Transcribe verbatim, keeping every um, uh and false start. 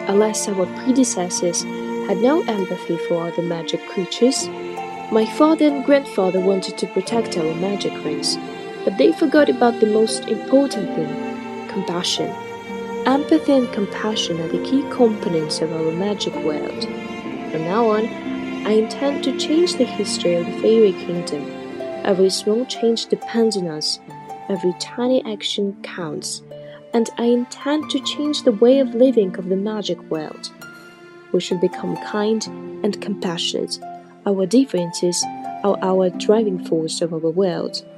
unless our predecessors had no empathy for other magic creatures. My father and grandfather wanted to protect our magic rings, but they forgot about the most important thing: compassion. Empathy and compassion are the key components of our magic world. From now on, I intend to change the history of the fairy kingdom. Every small change depends on us, every tiny action counts, and I intend to change the way of living of the magic world. We should become kind and compassionate. Our differences are our driving force of our world.